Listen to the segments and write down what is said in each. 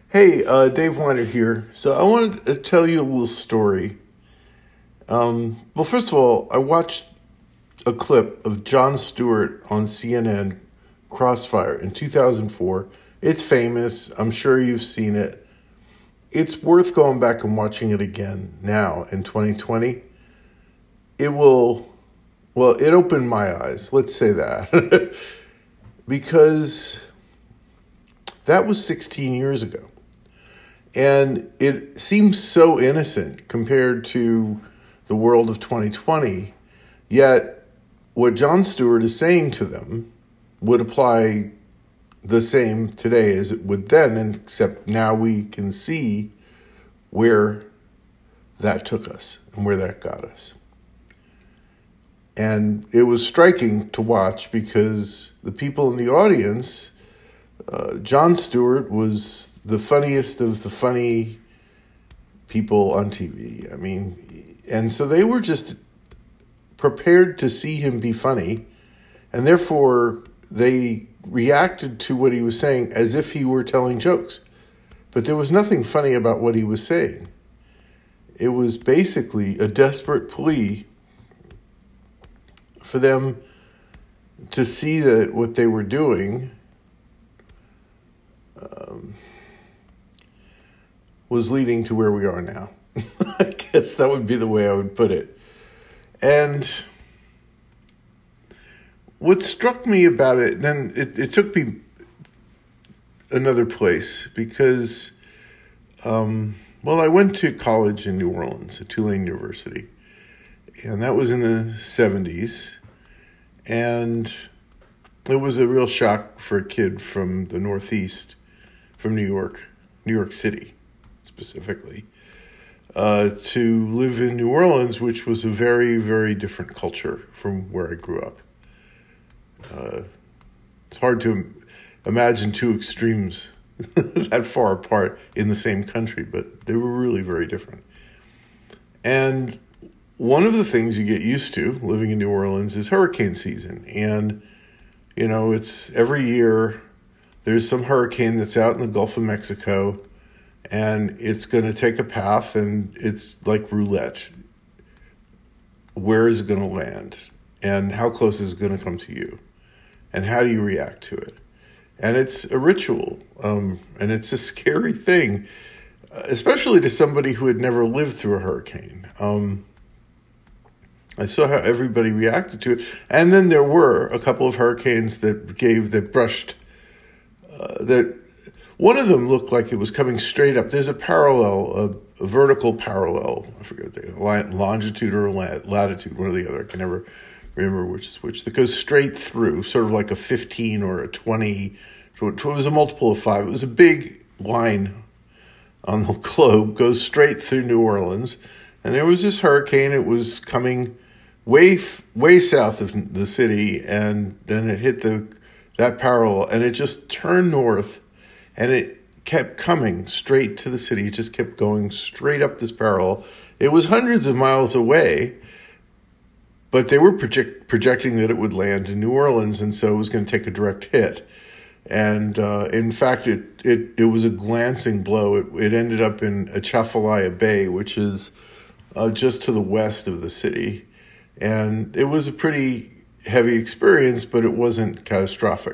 Hey, Dave Weiner here. So I wanted to tell you a little story. Well, first of all, I watched a clip of Jon Stewart on CNN Crossfire in 2004. It's famous. I'm sure you've seen it. It's worth going back and watching it again now in 2020. It opened my eyes. Let's say that. Because that was 16 years ago. And it seems so innocent compared to the world of 2020. Yet what Jon Stewart is saying to them would apply the same today as it would then, except now we can see where that took us and where that got us. And it was striking to watch because the people in the audience, Jon Stewart was the funniest of the funny people on TV. I mean, and so they were just prepared to see him be funny, and therefore they reacted to what he was saying as if he were telling jokes. But there was nothing funny about what he was saying. It was basically a desperate plea for them to see that what they were doing was leading to where we are now. I guess that would be the way I would put it. And what struck me about it, then it took me another place because, I went to college in New Orleans at Tulane University, and that was in the 70s. And it was a real shock for a kid from the Northeast, from New York City specifically, to live in New Orleans, which was a very, very different culture from where I grew up. It's hard to imagine two extremes that far apart in the same country, but they were really very different. And one of the things you get used to living in New Orleans is hurricane season. And, it's every year there's some hurricane that's out in the Gulf of Mexico, and it's going to take a path, and it's like roulette. Where is it going to land? And how close is it going to come to you? And how do you react to it? And it's a ritual, and it's a scary thing, especially to somebody who had never lived through a hurricane. I saw how everybody reacted to it. And then there were a couple of hurricanes that brushed, that one of them looked like it was coming straight up. There's a parallel, a vertical parallel. I forget the longitude or latitude, one or the other. I can never remember which is which. That goes straight through, sort of like a 15 or a 20. It was a multiple of 5. It was a big line on the globe, goes straight through New Orleans. And there was this hurricane. It was coming way south of the city, and then it hit that parallel, and it just turned north, and it kept coming straight to the city. It just kept going straight up this parallel. It was hundreds of miles away, but they were projecting that it would land in New Orleans, and so it was going to take a direct hit. And in fact, it was a glancing blow. It ended up in Atchafalaya Bay, which is just to the west of the city. And it was a pretty heavy experience, but it wasn't catastrophic.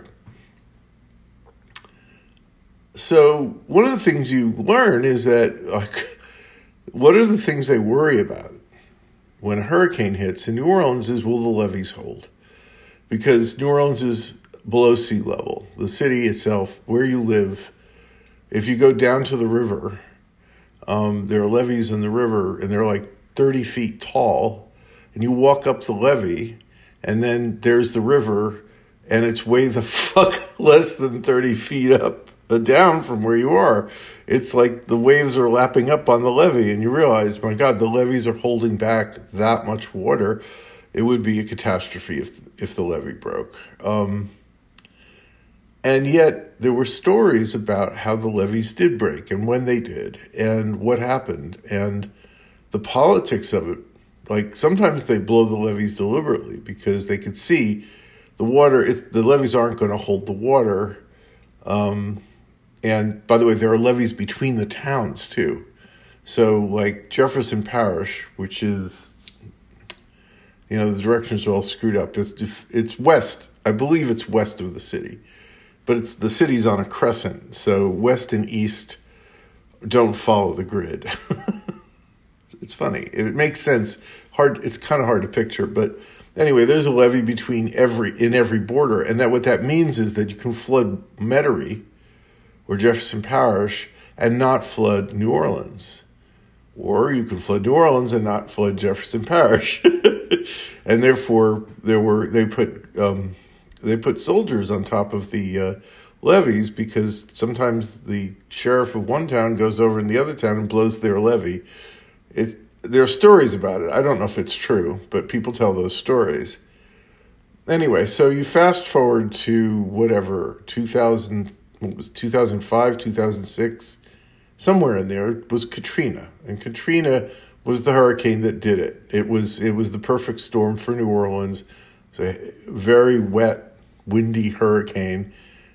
So one of the things you learn is that, what are the things they worry about when a hurricane hits in New Orleans is, will the levees hold? Because New Orleans is below sea level. The city itself, where you live, if you go down to the river, there are levees in the river, and they're like 30 feet tall, and you walk up the levee, and then there's the river, and it's way the fuck less than 30 feet up down from where you are. It's like the waves are lapping up on the levee, and you realize, my God, the levees are holding back that much water. It would be a catastrophe if the levee broke. And yet there were stories about how the levees did break and when they did and what happened and the politics of it. Like sometimes they blow the levees deliberately because they could see the water, the levees aren't going to hold the water And by the way, there are levees between the towns too. So like Jefferson Parish, which is, the directions are all screwed up. It's west. I believe it's west of the city, but the city's on a crescent. So west and east don't follow the grid. It's funny. It makes sense. It's kind of hard to picture, but anyway, there's a levee in every border, and what that means is that you can flood Metairie or Jefferson Parish and not flood New Orleans, or you can flood New Orleans and not flood Jefferson Parish, and therefore they put soldiers on top of the levees, because sometimes the sheriff of one town goes over in the other town and blows their levee. There are stories about it. I don't know if it's true, but people tell those stories. Anyway, so you fast forward to 2005, 2006, somewhere in there was Katrina. And Katrina was the hurricane that did it. It was the perfect storm for New Orleans. It's a very wet, windy hurricane.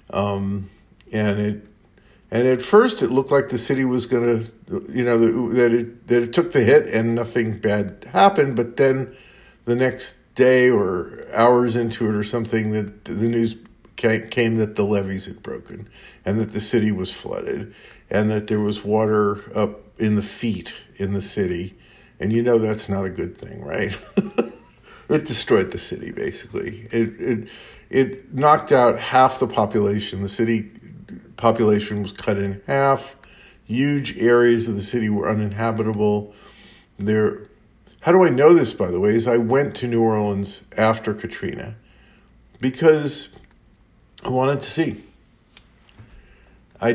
And at first, it looked like the city was going to, that it took the hit and nothing bad happened. But then the next day or hours into it or something, that the news came that the levees had broken and that the city was flooded and that there was water up in the feet in the city. And that's not a good thing, right? It destroyed the city, basically. It knocked out half the population. The city population was cut in half. Huge areas of the city were uninhabitable. How do I know this, by the way, is I went to New Orleans after Katrina because I wanted to see. I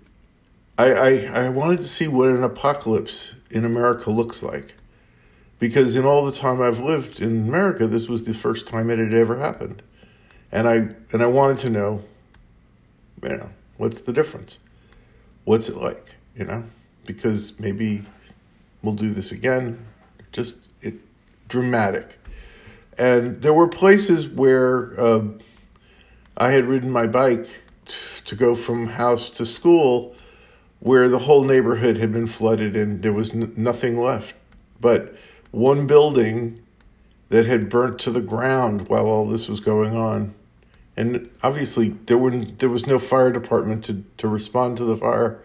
wanted to see what an apocalypse in America looks like, because in all the time I've lived in America, this was the first time it had ever happened. And I wanted to know, what's the difference? What's it like? Because maybe we'll do this again. Dramatic. And there were places where I had ridden my bike to go from house to school where the whole neighborhood had been flooded and there was nothing left but one building that had burnt to the ground while all this was going on. And obviously there was no fire department to respond to the fire.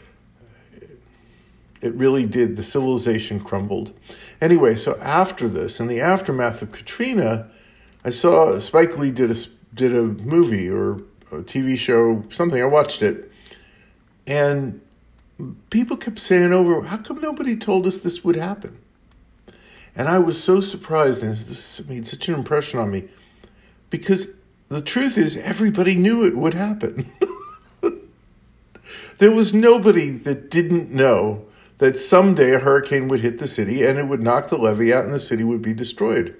It really did. The civilization crumbled. Anyway, so after this, in the aftermath of Katrina, I saw Spike Lee did a movie or a TV show, something. I watched it. And people kept saying over, how come nobody told us this would happen? And I was so surprised, and this made such an impression on me, because the truth is everybody knew it would happen. There was nobody that didn't know that someday a hurricane would hit the city and it would knock the levee out and the city would be destroyed.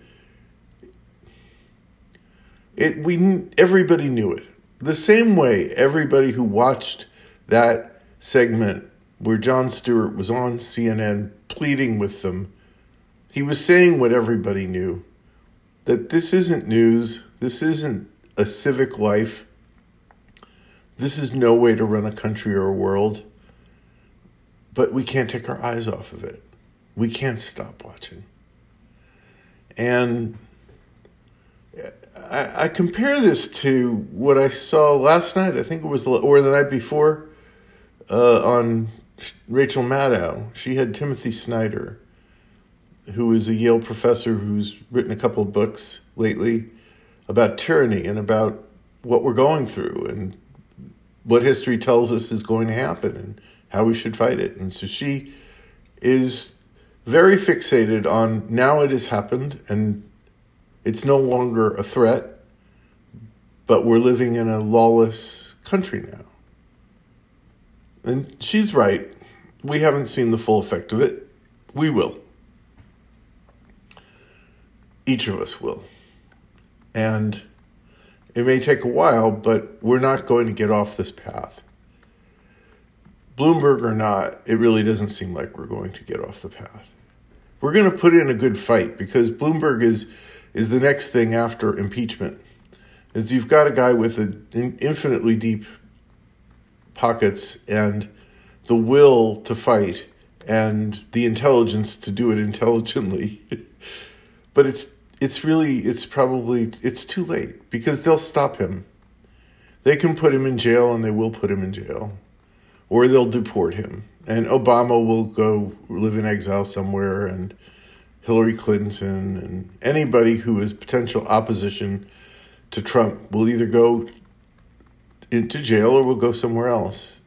Everybody knew it. The same way everybody who watched that segment where Jon Stewart was on CNN pleading with them, he was saying what everybody knew, that this isn't news, this isn't a civic life, this is no way to run a country or a world. But we can't take our eyes off of it. We can't stop watching. And I compare this to what I saw last night, I think it was, or the night before, on Rachel Maddow. She had Timothy Snyder, who is a Yale professor who's written a couple of books lately about tyranny and about what we're going through and what history tells us is going to happen and how we should fight it. And so she is very fixated on now it has happened and it's no longer a threat, but we're living in a lawless country now. And she's right. We haven't seen the full effect of it. We will. Each of us will. And it may take a while, but we're not going to get off this path. Bloomberg or not, it really doesn't seem like we're going to get off the path. We're going to put in a good fight because Bloomberg is the next thing after impeachment. Is you've got a guy with an infinitely deep pockets and the will to fight and the intelligence to do it intelligently. But it's too late, because they'll stop him. They can put him in jail, and they will put him in jail, or they'll deport him. And Obama will go live in exile somewhere, and Hillary Clinton and anybody who is potential opposition to Trump will either go into jail or will go somewhere else.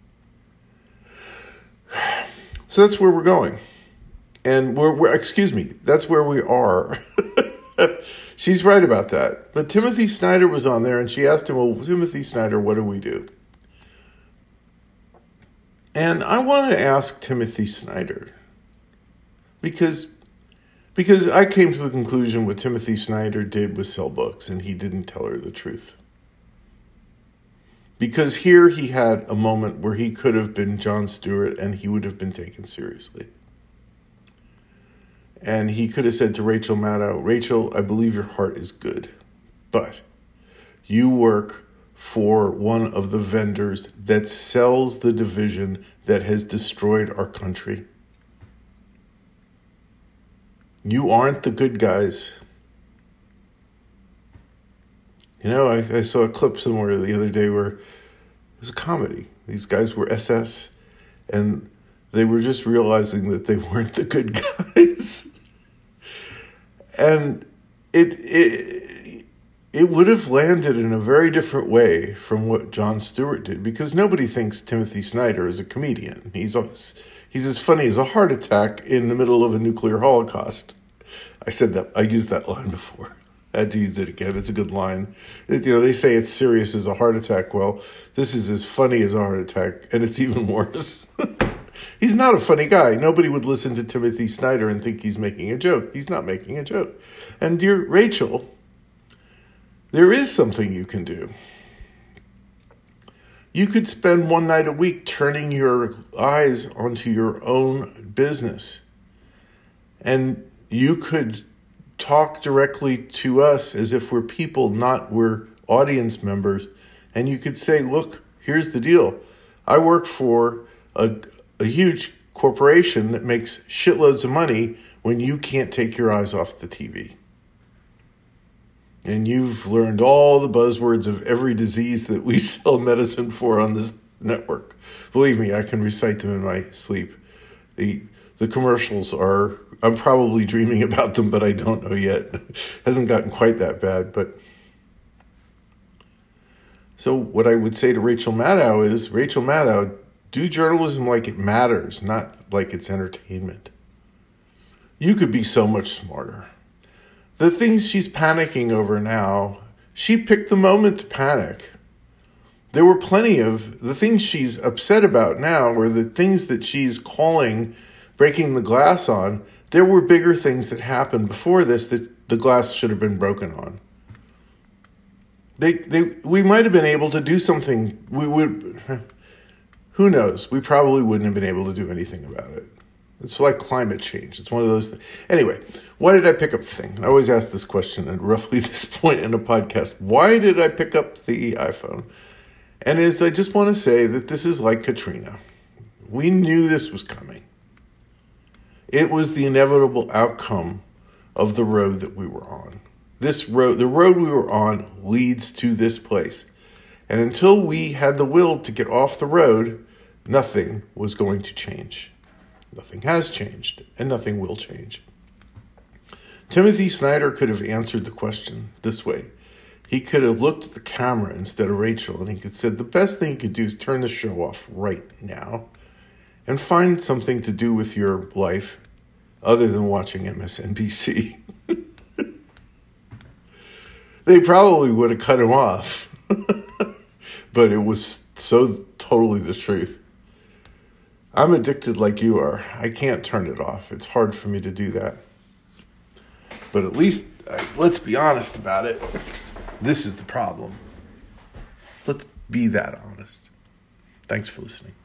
So that's where we're going. And that's where we are. She's right about that. But Timothy Snyder was on there, and she asked him, well, Timothy Snyder, what do we do? And I want to ask Timothy Snyder, because I came to the conclusion what Timothy Snyder did was sell books, and he didn't tell her the truth. Because here he had a moment where he could have been Jon Stewart, and he would have been taken seriously. And he could have said to Rachel Maddow, Rachel, I believe your heart is good, but you work for one of the vendors that sells the division that has destroyed our country. You aren't the good guys. You know, I saw a clip somewhere the other day where it was a comedy. These guys were SS, and they were just realizing that they weren't the good guys. And it would have landed in a very different way from what Jon Stewart did, because nobody thinks Timothy Snyder is a comedian. He's as funny as a heart attack in the middle of a nuclear holocaust. I said that. I used that line before. I had to use it again. It's a good line. They say it's serious as a heart attack. Well, this is as funny as a heart attack, and it's even worse. He's not a funny guy. Nobody would listen to Timothy Snyder and think he's making a joke. He's not making a joke. And dear Rachel, there is something you can do. You could spend one night a week turning your eyes onto your own business. And you could talk directly to us as if we're people, not we're audience members. And you could say, look, here's the deal. I work for a huge corporation that makes shitloads of money when you can't take your eyes off the TV. And you've learned all the buzzwords of every disease that we sell medicine for on this network. Believe me, I can recite them in my sleep. The commercials are, I'm probably dreaming about them, but I don't know yet. Hasn't gotten quite that bad, but. So what I would say to Rachel Maddow is, Rachel Maddow, do journalism like it matters, not like it's entertainment. You could be so much smarter. The things she's panicking over now, she picked the moment to panic. There were plenty of the things she's upset about now, or the things that she's calling breaking the glass on. There were bigger things that happened before this that the glass should have been broken on. We might have been able to do something. Who knows? We probably wouldn't have been able to do anything about it. It's like climate change. It's one of those things. Anyway, why did I pick up the thing? I always ask this question at roughly this point in a podcast. Why did I pick up the iPhone? And I just want to say that this is like Katrina. We knew this was coming. It was the inevitable outcome of the road that we were on. The road we were on leads to this place. And until we had the will to get off the road, nothing was going to change. Nothing has changed, and nothing will change. Timothy Snyder could have answered the question this way. He could have looked at the camera instead of Rachel, and he could have said, the best thing you could do is turn the show off right now and find something to do with your life other than watching MSNBC. They probably would have cut him off. But it was so totally the truth. I'm addicted like you are. I can't turn it off. It's hard for me to do that. But at least, let's be honest about it. This is the problem. Let's be that honest. Thanks for listening.